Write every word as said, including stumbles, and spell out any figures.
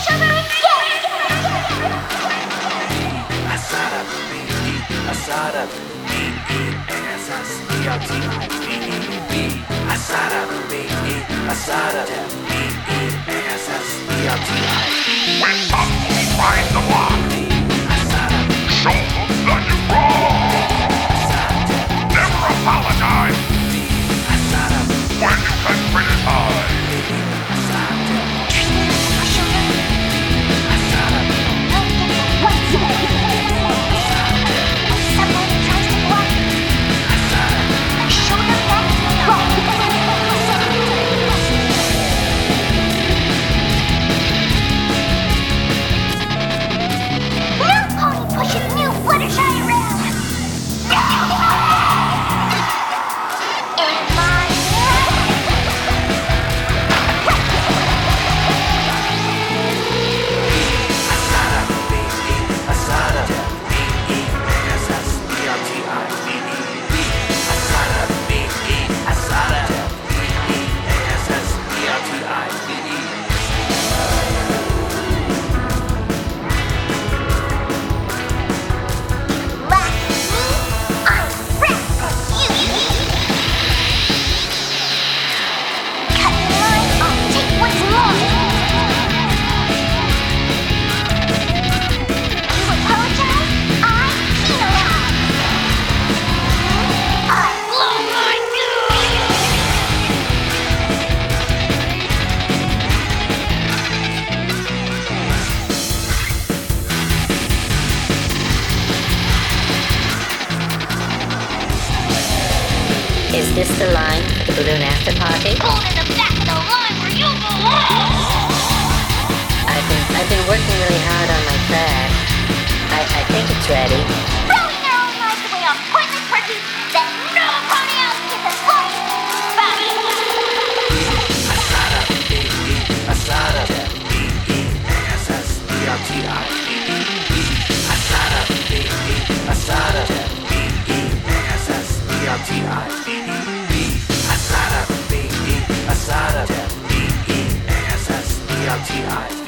Asada, B E, Asada, B E S S E R T I B E B. Asada, B E, Asada, B E S S E R T I. When some will find the one, show them that you're wrong. Never apologize when you can criticize. Is this the line for the balloon after party? Pulled in the back of the line where you belong! I've been I've been working really hard on my track. I, I think it's ready. Throwing their own lives away on pointless pursuits that no pony else gives a flying about. Asada, B E, Asada, B E S S E R T I B E B. Asada, B E, Asada, B E S S E R T I B E B. Asada, B E, Asada, B E S S E R T I.